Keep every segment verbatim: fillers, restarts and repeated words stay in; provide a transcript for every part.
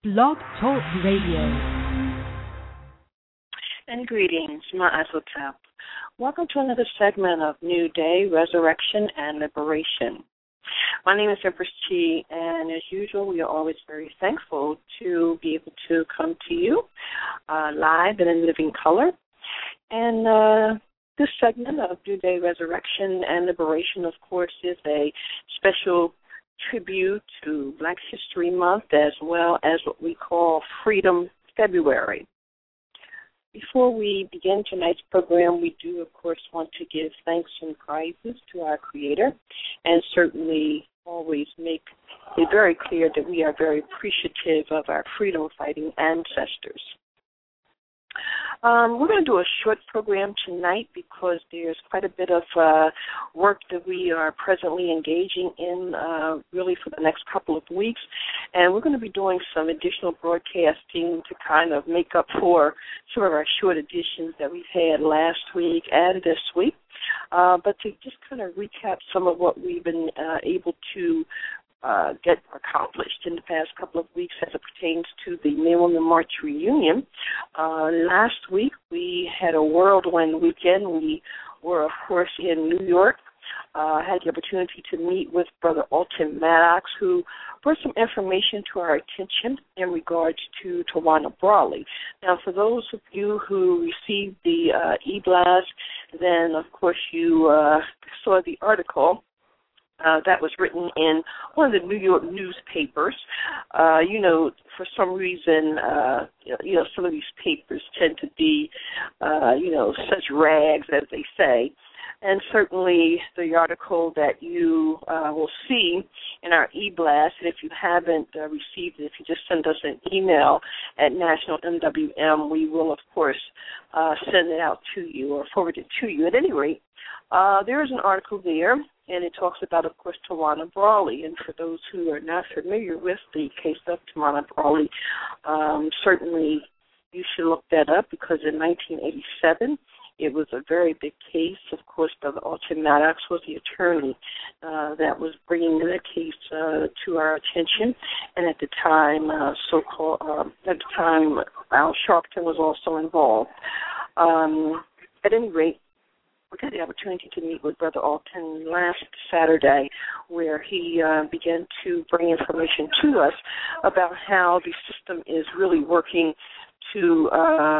Blog Talk Radio. And greetings, Ma'azotep. Welcome to another segment of New Day, Resurrection, and Liberation. My name is Empress Chi, and as usual, we are always very thankful to be able to come to you uh, live and in living color. And uh, this segment of New Day, Resurrection, and Liberation, of course, is a special tribute to Black History Month, as well as what we call Freedom February. Before we begin tonight's program, we do, of course, want to give thanks and prizes to our Creator, and certainly always make it very clear that we are very appreciative of our freedom-fighting ancestors. Um, we're going to do a short program tonight because there's quite a bit of uh, work that we are presently engaging in uh, really for the next couple of weeks. And we're going to be doing some additional broadcasting to kind of make up for some of our short editions that we've had last week and this week. Uh, but to just kind of recap some of what we've been uh, able to Uh, get accomplished in the past couple of weeks as it pertains to the Men Women March reunion. Uh, last week we had a whirlwind weekend. We were, of course, in New York. I uh, had the opportunity to meet with Brother Alton Maddox, who brought some information to our attention in regards to Tawana Brawley. Now, for those of you who received the uh, e-blast, then, of course, you uh, saw the article Uh, that was written in one of the New York newspapers. Uh, you know, for some reason, uh, you know, some of these papers tend to be, uh, you know, such rags, as they say. And certainly the article that you uh, will see in our e-blast, and if you haven't uh, received it, if you just send us an email at National M W M, we will, of course, uh, send it out to you or forward it to you. At any rate, uh, there is an article there, and it talks about, of course, Tawana Brawley. And for those who are not familiar with the case of Tawana Brawley, um, certainly you should look that up because in nineteen eighty-seven, it was a very big case. Of course, Brother Alton Maddox was the attorney uh, that was bringing the case uh, to our attention. And at the time, uh, so-called, uh, at the time, Al Sharpton was also involved. Um, at any rate, we had the opportunity to meet with Brother Alton last Saturday, where he uh, began to bring information to us about how the system is really working to uh,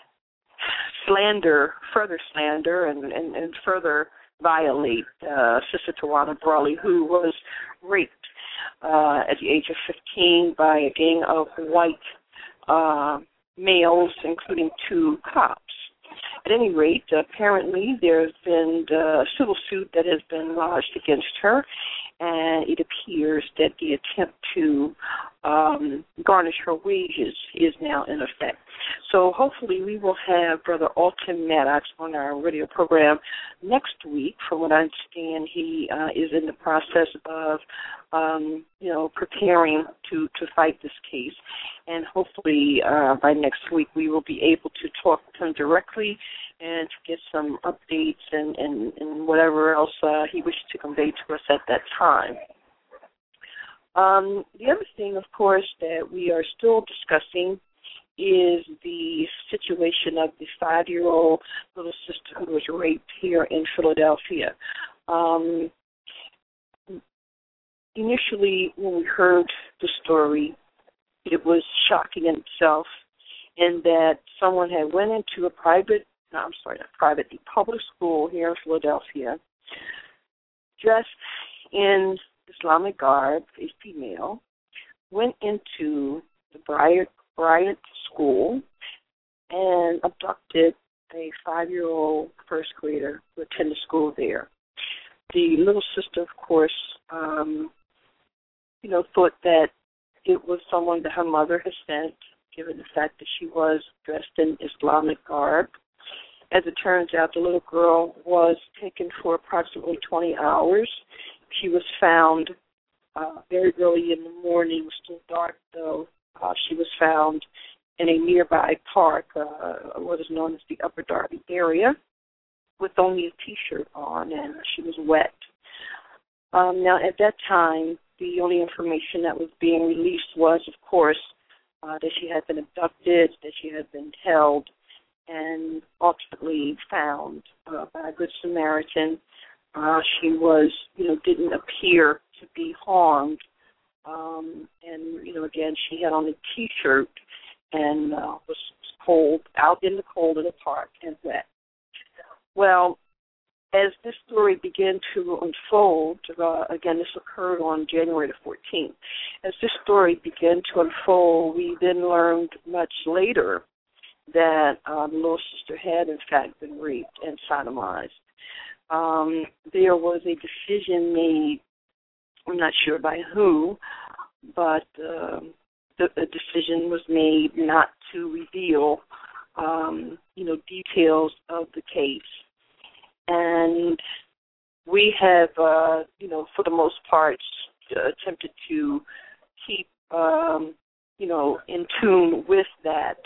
slander, further slander, and, and, and further violate uh, Sister Tawana Brawley, who was raped uh, at the age of fifteen by a gang of white uh, males, including two cops. At any rate, apparently there's been a civil suit that has been lodged against her, and it appears that the attempt to um, garnish her wages is now in effect. So hopefully we will have Brother Alton Maddox on our radio program next week. From what I understand, he uh, is in the process of, um, you know, preparing to, to fight this case. And hopefully uh, by next week we will be able to talk to him directly and to get some updates and, and, and whatever else uh, he wishes to convey to us at that time. Um, the other thing, of course, that we are still discussing is the situation of the five-year-old little sister who was raped here in Philadelphia. Um, initially, when we heard the story, it was shocking in itself in that someone had went into a private, no, I'm sorry, not private, the public school here in Philadelphia, dressed in Islamic garb, a female, went into the Bryant, Bryant School and abducted a five-year-old first grader who attended school there. The little sister, of course, um, you know, thought that it was someone that her mother had sent, given the fact that she was dressed in Islamic garb. As it turns out, the little girl was taken for approximately twenty hours. She was found uh, very early in the morning. It was still dark, though. Uh, she was found in a nearby park, uh, what is known as the Upper Darby area, with only a T-shirt on, and she was wet. Um, now, at that time, the only information that was being released was, of course, uh, that she had been abducted, that she had been held, and ultimately found uh, by a Good Samaritan. Uh, she was, you know, didn't appear to be harmed. Um, and, you know, again, she had on a T-shirt and uh, was cold, out in the cold in the park and wet. Well, as this story began to unfold, uh, again, this occurred on January the fourteenth. As this story began to unfold, we then learned much later that uh, the little sister had, in fact, been raped and sodomized. Um, there was a decision made, I'm not sure by who, but uh, the, the decision was made not to reveal, um, you know, details of the case. And we have, uh, you know, for the most part, uh, attempted to keep, um, you know, in tune with that,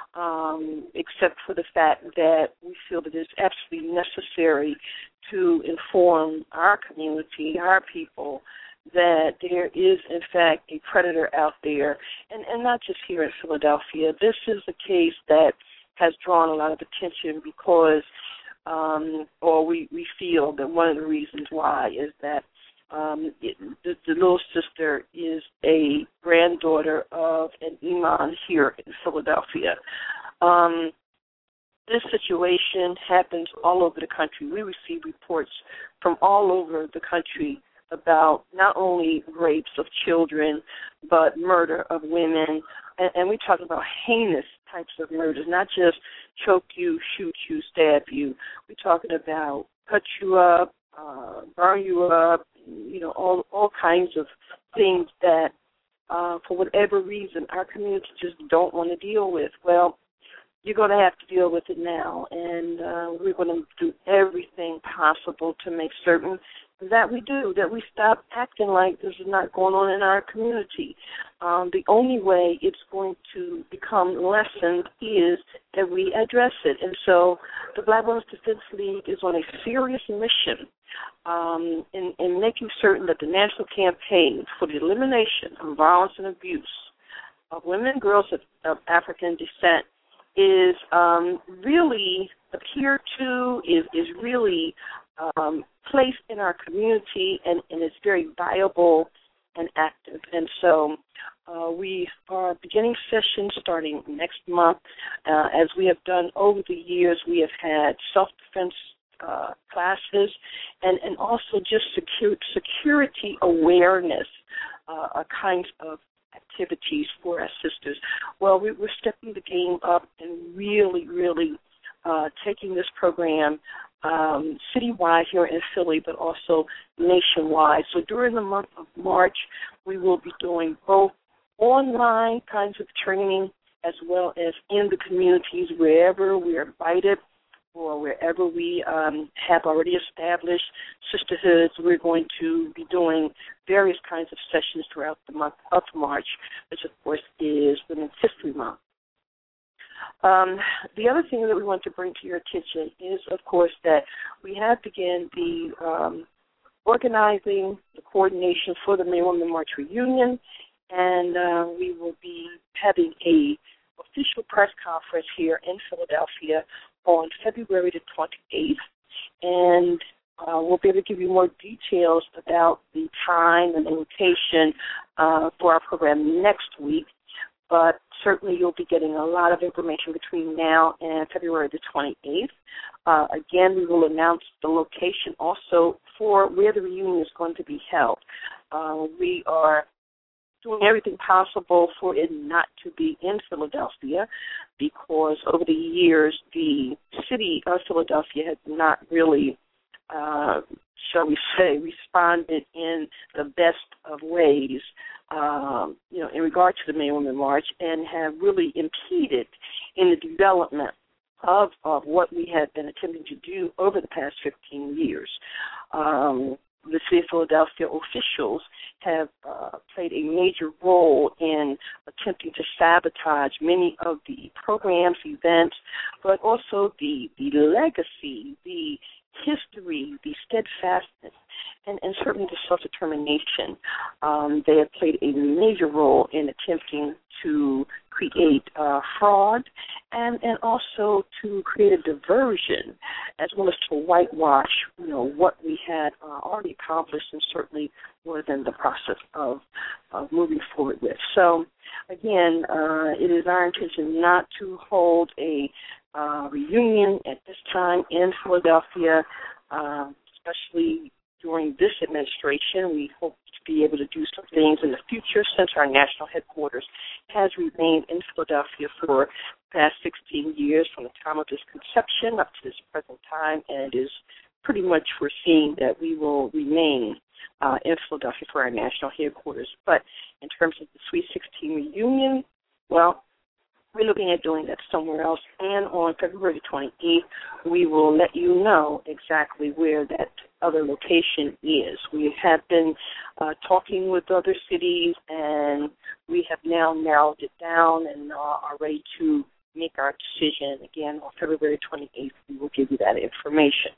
um, except for the fact that we feel that it's absolutely necessary to inform our community, our people, that there is, in fact, a predator out there, and, and not just here in Philadelphia. This is a case that has drawn a lot of attention because Um, or we, we feel that one of the reasons why is that um, it, the, the little sister is a granddaughter of an imam here in Philadelphia. Um, this situation happens all over the country. We receive reports from all over the country about not only rapes of children, but murder of women. And, and we talk about heinous types of murders, not just choke you, shoot you, stab you. We're talking about cut you up, uh, burn you up, you know, all all kinds of things that, uh, for whatever reason, our community just don't want to deal with. Well, you're going to have to deal with it now, and uh, we're going to do everything possible to make certain that we do, that we stop acting like this is not going on in our community. Um, the only way it's going to become lessened is that we address it. And so the Black Women's Defense League is on a serious mission um, in, in making certain that the national campaign for the elimination of violence and abuse of women and girls of, of African descent is um, really adhered to, is, is really um, placed in our community, and, and it's very viable and active. And so uh, we are beginning sessions starting next month. Uh, as we have done over the years, we have had self-defense uh, classes and, and also just secure, security awareness, uh, kinds of activities for our sisters. Well, we, we're stepping the game up and really, really uh, taking this program um, citywide here in Philly, but also nationwide. So during the month of March, we will be doing both online kinds of training as well as in the communities wherever we are invited or wherever we um, have already established sisterhoods. We're going to be doing various kinds of sessions throughout the month of March, which, of course, is Women's History Month. Um, the other thing that we want to bring to your attention is, of course, that we have begun the um, organizing, the coordination for the May Women March reunion, and uh, we will be having a official press conference here in Philadelphia on February the twenty-eighth, and uh, we'll be able to give you more details about the time and the location uh, for our program next week, but certainly you'll be getting a lot of information between now and February the twenty-eighth. Uh, again, we will announce the location also for where the reunion is going to be held. Uh, we are doing everything possible for it not to be in Philadelphia, because over the years the city of Philadelphia has not really, uh, shall we say, responded in the best of ways, um, you know, in regard to the May Women March, and have really impeded in the development of, of what we have been attempting to do over the past fifteen years. Um, the City of Philadelphia officials have uh, played a major role in attempting to sabotage many of the programs, events, but also the, the legacy, the history, the steadfastness, and, and certainly the self-determination. Um, they have played a major role in attempting to mitigate uh, fraud and, and also to create a diversion as well as to whitewash, you know, what we had uh, already accomplished and certainly was in the process of, of moving forward with. So, again, uh, it is our intention not to hold a uh, reunion at this time in Philadelphia, uh, especially during this administration. We hope to be able to do some things in the future since our national headquarters has remained in Philadelphia for the past sixteen years from the time of its conception up to this present time, and it is pretty much foreseen that we will remain uh, in Philadelphia for our national headquarters. But in terms of the Sweet sixteen reunion, well, we're looking at doing that somewhere else, and on February twenty-eighth, we will let you know exactly where that other location is. We have been uh, talking with other cities, and we have now narrowed it down and uh, are ready to make our decision. Again, on February twenty-eighth, we will give you that information.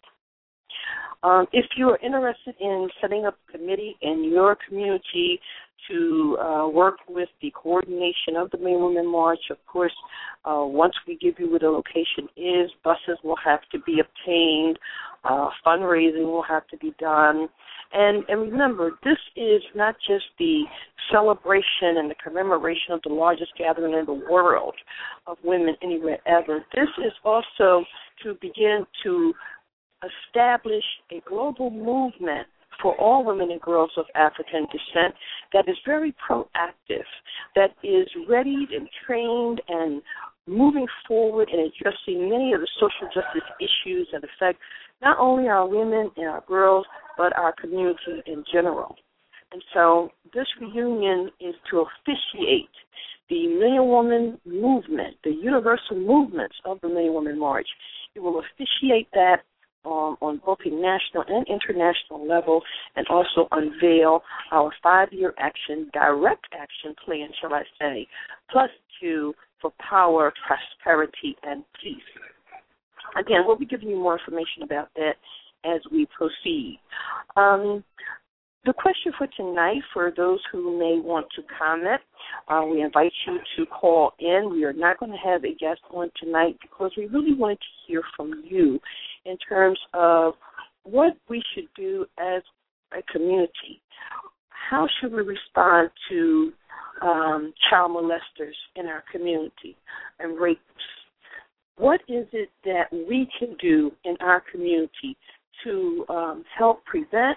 Um, if you are interested in setting up a committee in your community to uh, work with the coordination of the May Women March, of course, uh, once we give you where the location is, buses will have to be obtained, uh, fundraising will have to be done. And, and remember, this is not just the celebration and the commemoration of the largest gathering in the world of women anywhere ever. This is also to begin to establish a global movement for all women and girls of African descent that is very proactive, that is readied and trained and moving forward and addressing many of the social justice issues that affect not only our women and our girls, but our community in general. And so this reunion is to officiate the Million Woman movement, the universal movements of the Million Woman March. It will officiate that Um, on both a national and international level, and also unveil our five-year action, direct action plan, shall I say, plus two for power, prosperity, and peace. Again, we'll be giving you more information about that as we proceed. Um, the question for tonight, for those who may want to comment, uh, we invite you to call in. We are not going to have a guest on tonight because we really wanted to hear from you in terms of what we should do as a community. How should we respond to um, child molesters in our community and rapes? What is it that we can do in our community to um, help prevent,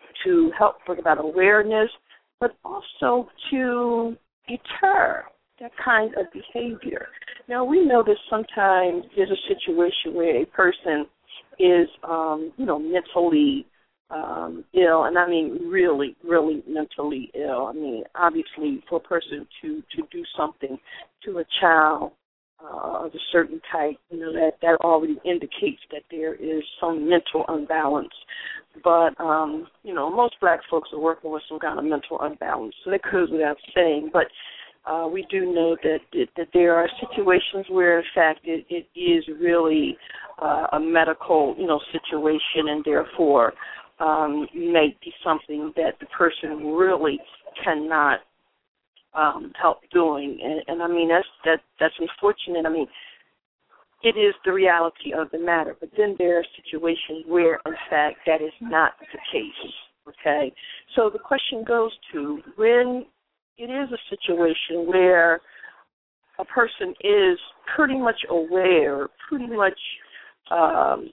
to help bring about awareness, but also to deter that kind of behavior? Now, we know that sometimes there's a situation where a person is, um, you know, mentally um, ill, and I mean really, really mentally ill. I mean, obviously, for a person to, to do something to a child uh, of a certain type, you know, that, that already indicates that there is some mental unbalance. But, um, you know, most black folks are working with some kind of mental unbalance, so that goes without saying. But Uh, we do know that, that that there are situations where, in fact, it, it is really uh, a medical, you know, situation, and therefore um, may be something that the person really cannot um, help doing. And, and I mean, that's that that's unfortunate. I mean, it is the reality of the matter. But then there are situations where, in fact, that is not the case. Okay, so the question goes to when it is a situation where a person is pretty much aware, pretty much um,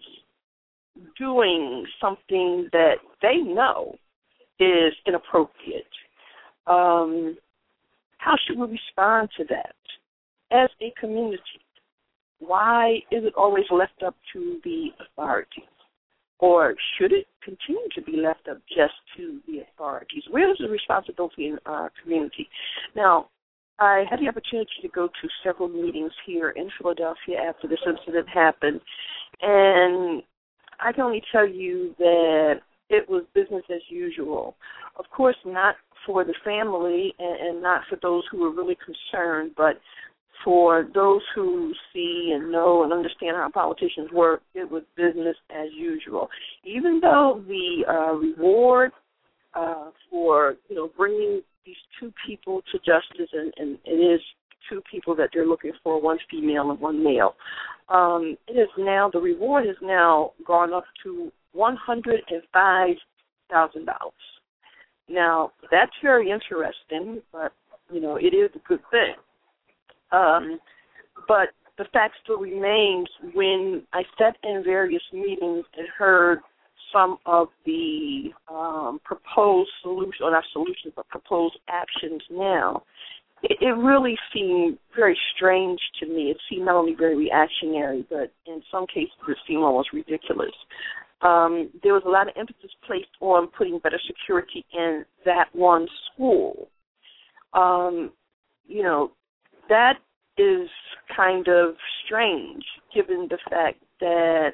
doing something that they know is inappropriate. Um, how should we respond to that as a community? Why is it always left up to the authorities? Or should it continue to be left up just to the authorities? Where is the responsibility in our community? Now, I had the opportunity to go to several meetings here in Philadelphia after this incident happened, and I can only tell you that it was business as usual. Of course, not for the family and, and not for those who were really concerned, but for those who see and know and understand how politicians work, it was business as usual. Even though the uh, reward uh, for, you know, bringing these two people to justice, and, and it is two people that they're looking for, one female and one male. Um, it is now, the reward has now gone up to one hundred five thousand dollars. Now, that's very interesting, but, you know, it is a good thing. Um, but the fact still remains, when I sat in various meetings and heard some of the um, proposed solutions, or not solutions, but proposed actions now, it, it really seemed very strange to me. It seemed not only very reactionary, but in some cases it seemed almost ridiculous. Um, there was a lot of emphasis placed on putting better security in that one school. Um, you know, that is kind of strange, given the fact that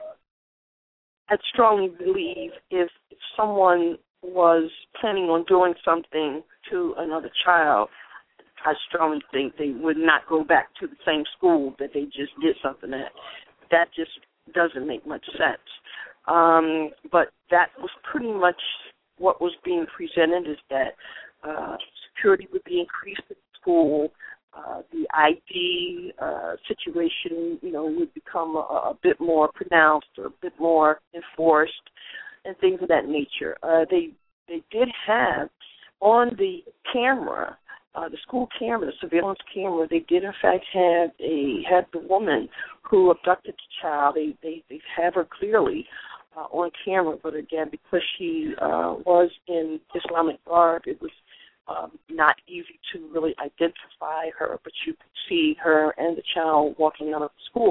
I strongly believe if, if someone was planning on doing something to another child, I strongly think they would not go back to the same school that they just did something at. That just doesn't make much sense. Um, but that was pretty much what was being presented, is that uh, security would be increased at the school. Uh, the I D uh, situation, you know, would become a, a bit more pronounced or a bit more enforced, and things of that nature. Uh, they they did have on the camera, uh, the school camera, the surveillance camera. They did in fact have a had the woman who abducted the child. They they, they have her clearly uh, on camera, but again, because she uh, was in Islamic garb, it was Um, not easy to really identify her, but you could see her and the child walking out of the school.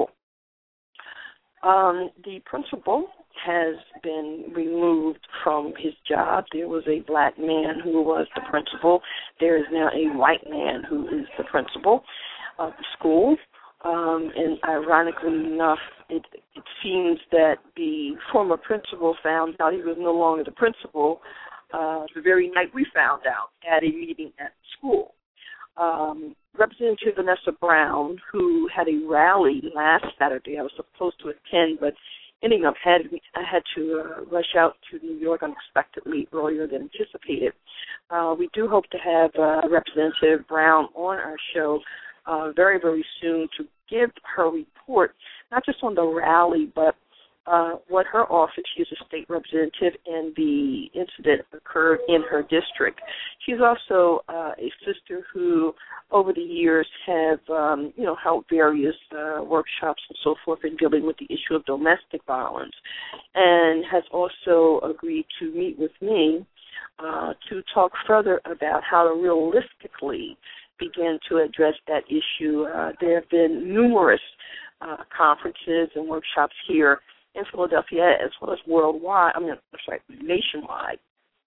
Um, the principal has been removed from his job. There was a black man who was the principal. There is now a white man who is the principal of the school. Um, and ironically enough, it, it seems that the former principal found out he was no longer the principal Uh, the very night we found out at a meeting at the school. Um, Representative Vanessa Brown, who had a rally last Saturday, I was supposed to attend, but ending up had I had to uh, rush out to New York unexpectedly earlier than anticipated. Uh, we do hope to have uh, Representative Brown on our show uh, very, very soon to give her report, not just on the rally, but Uh, what her office, she is a state representative, and the incident occurred in her district. She's also uh, a sister who, over the years, have um, you know held various uh, workshops and so forth in dealing with the issue of domestic violence, and has also agreed to meet with me uh, to talk further about how to realistically begin to address that issue. Uh, there have been numerous uh, conferences and workshops here in Philadelphia, as well as worldwide, I mean, sorry, nationwide,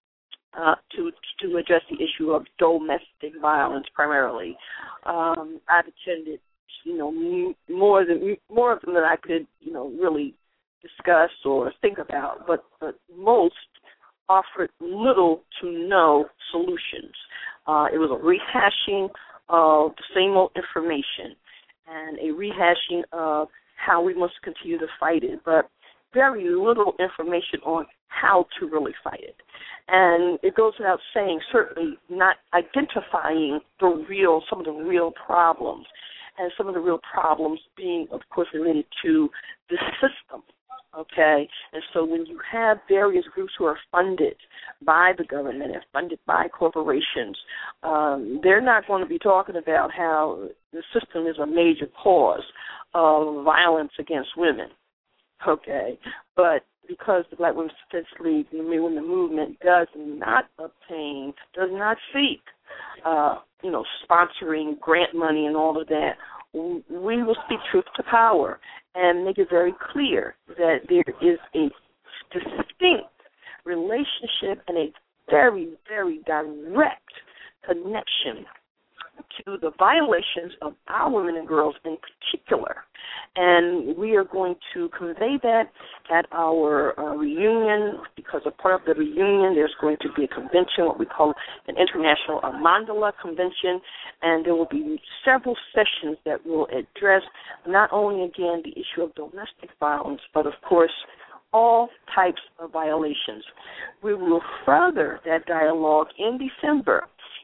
uh, to to address the issue of domestic violence primarily. Um, I've attended, you know, more than more of them than I could, you know, really discuss or think about, but but most offered little to no solutions. Uh, it was a rehashing of the same old information and a rehashing of how we must continue to fight it, but very little information on how to really fight it. And it goes without saying, certainly not identifying the real, some of the real problems, and some of the real problems being, of course, related to the system, okay? And so when you have various groups who are funded by the government and funded by corporations, um, they're not going to be talking about how the system is a major cause of violence against women, okay? But because the Black Women's Defense League, the Women Movement, does not obtain, does not seek, uh, you know, sponsoring, grant money and all of that, we will speak truth to power and make it very clear that there is a distinct relationship and a very, very direct connection to the violations of our women and girls in particular. And we are going to convey that at our uh, reunion, because a part of the reunion there's going to be a convention, what we call an International Mandala Convention, and there will be several sessions that will address not only, again, the issue of domestic violence, but, of course, all types of violations. We will further that dialogue in December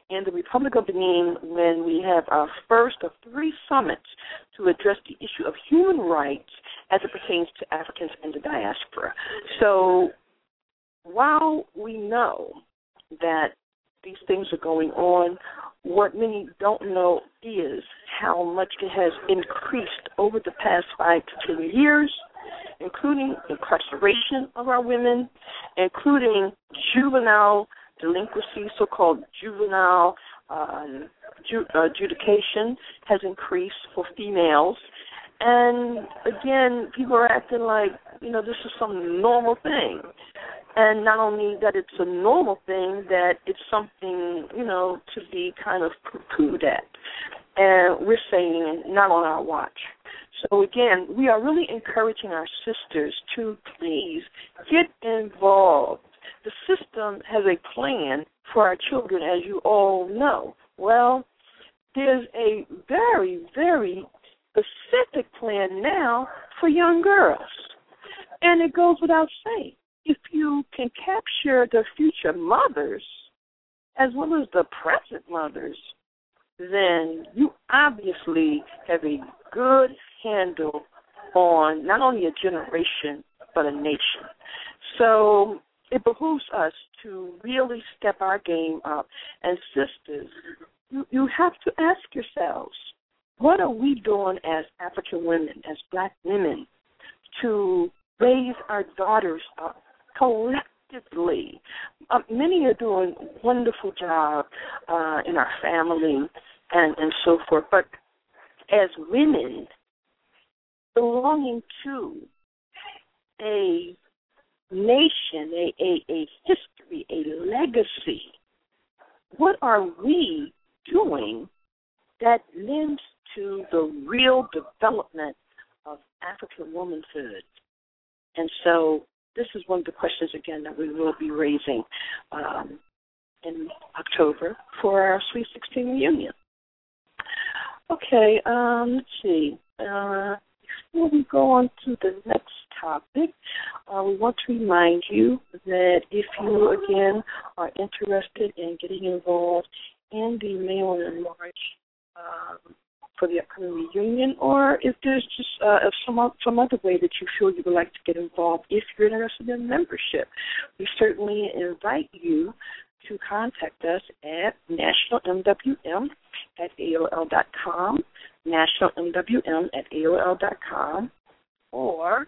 in the Republic of Benin when we have our first of three summits to address the issue of human rights as it pertains to Africans in the diaspora. So while we know that these things are going on, what many don't know is how much it has increased over the past five to ten years, including incarceration of our women, including juvenile delinquency, so-called juvenile uh, ju- uh, adjudication has increased for females. And again, people are acting like, you know, this is some normal thing. And not only that it's a normal thing, that it's something, you know, to be kind of poo-pooed at. And we're saying not on our watch. So again, we are really encouraging our sisters to please get involved. The system has a plan for our children, as you all know. Well, there's a very, very specific plan now for young girls. And it goes without saying, if you can capture the future mothers as well as the present mothers, then you obviously have a good handle on not only a generation but a nation. So it behooves us to really step our game up. And sisters, you, you have to ask yourselves, what are we doing as African women, as black women, to raise our daughters up collectively? Uh, many are doing a wonderful job uh, in our family and, and so forth. But as women belonging to a nation, a, a, a history, a legacy, what are we doing that lends to the real development of African womanhood? And so this is one of the questions, again, that we will be raising um, in October for our Sweet sixteen reunion. Okay, um, let's see. Uh, before we go on to the next topic, uh, we want to remind you that if you, again, are interested in getting involved in the Mail and March um, for the upcoming reunion, or if there's just uh, some, some other way that you feel you would like to get involved, if you're interested in membership, we certainly invite you to contact us at national m w m at a o l dot com, national m w m at a o l dot com, or,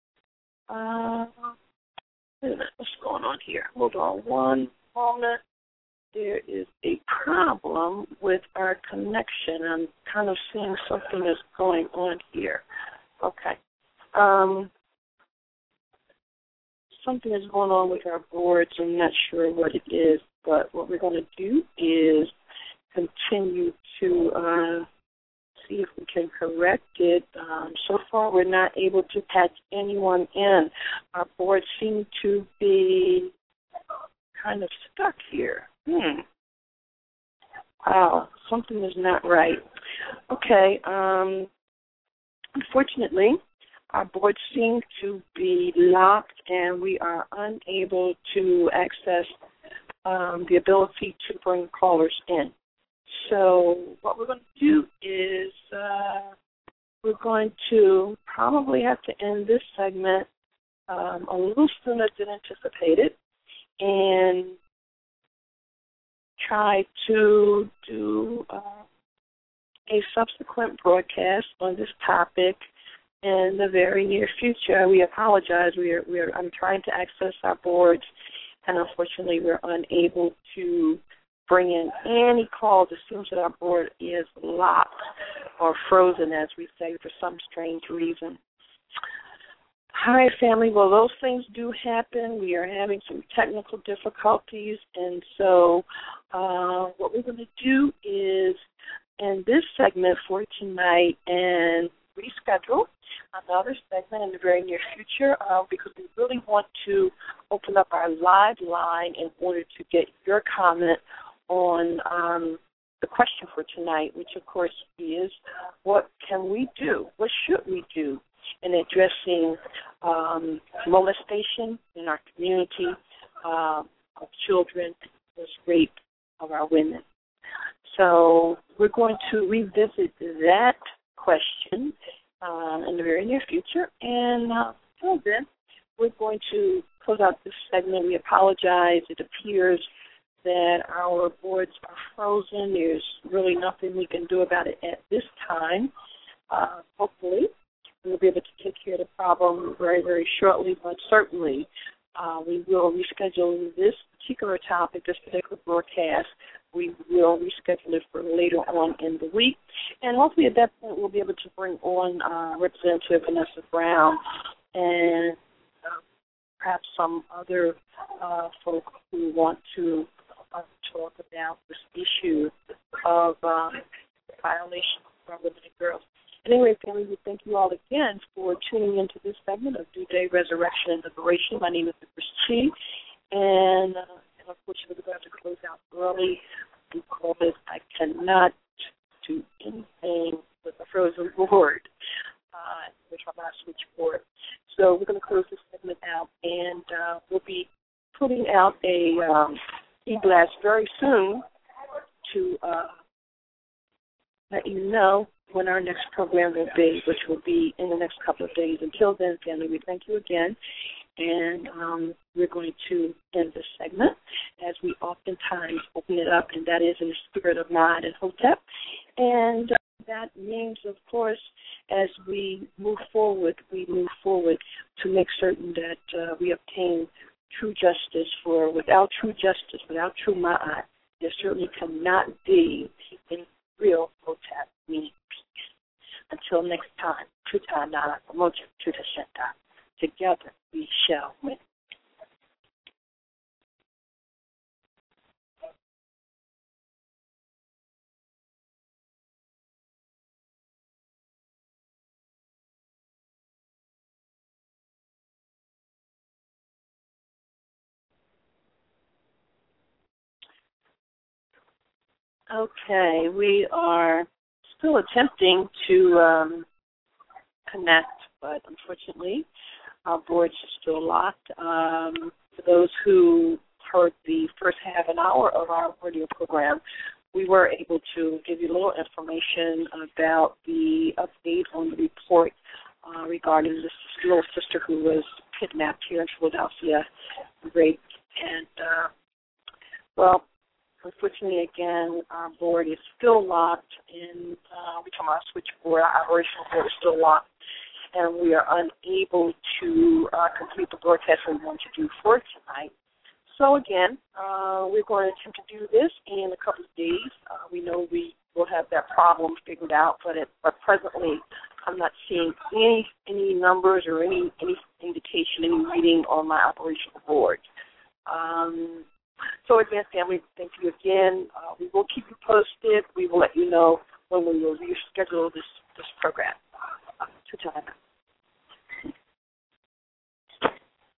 uh, wait a minute, what's going on here? Hold on one moment. There is a problem with our connection. I'm kind of seeing something that's going on here. Okay. Um, something is going on with our boards. I'm not sure what it is, but what we're going to do is continue to uh, see if we can correct it. Um, so far, we're not able to patch anyone in. Our boards seem to be kind of stuck here. Hmm. Wow, something is not right. Okay. Um, unfortunately, our boards seem to be locked, and we are unable to access um, the ability to bring callers in. So what we're going to do is uh, we're going to probably have to end this segment um, a little sooner than anticipated and try to do uh, a subsequent broadcast on this topic in the very near future. We apologize. We are, we are, I'm trying to access our boards, and unfortunately we're unable to bring in any calls. It seems that our board is locked or frozen, as we say, for some strange reason. All right, family. Well, those things do happen. We are having some technical difficulties, and so uh, what we're going to do is end this segment for tonight and reschedule another segment in the very near future uh, because we really want to open up our live line in order to get your comment on um, the question for tonight, which, of course, is what can we do? What should we do in addressing um, molestation in our community uh, of children, this rape of our women? going to revisit that question uh, in the very near future. And uh, until then, we're going to close out this segment. We apologize. It appears that our boards are frozen. There's really nothing we can do about it at this time. Uh, hopefully, we'll be able to take care of the problem very, very shortly, but certainly uh, we will reschedule this particular topic, this particular broadcast. We will reschedule it for later on in the week. And hopefully at that point we'll be able to bring on uh, Representative Vanessa Brown and uh, perhaps some other uh, folks who want to uh, talk about this issue of um, violation of women and girls. Anyway, family, we thank you all again for tuning into this segment of Due Day Resurrection and Liberation. My name is Chris Chi, and, uh, and unfortunately we're going to have to close out early because I cannot do anything with a frozen board, uh, which is my switchboard. So we're going to close this segment out, and uh, we'll be putting out a um, e-blast very soon to uh, let you know when our next program will be, which will be in the next couple of days. Until then, family, we thank you again. And um, we're going to end this segment as we oftentimes open it up, and that is in the spirit of Ma'at and Hotep. And uh, that means, of course, as we move forward, we move forward to make certain that uh, we obtain true justice. For without true justice, without true Ma'at, there certainly cannot be any real Hotep, meaning peace. Until next time, Tuta Nana, Moja Tuta Shenta. Together we shall win. Okay, we are still attempting to um, connect, but unfortunately our boards are still locked. Um, for those who heard the first half an hour of our radio program, we were able to give you a little information about the update on the report uh, regarding this little sister who was kidnapped here in Philadelphia, raped, and, uh, well, unfortunately, again, our board is still locked, and uh, we come our switchboard, our operational board is still locked, and we are unable to uh, complete the broadcast we want to do for tonight. So, again, uh, we're going to attempt to do this in a couple of days. Uh, we know we will have that problem figured out, but, it, but presently I'm not seeing any any numbers or any, any indication, any reading on my operational board. Um, So again, family, thank you again. Uh, we will keep you posted. We will let you know when we will reschedule this, this program. Uh, to time.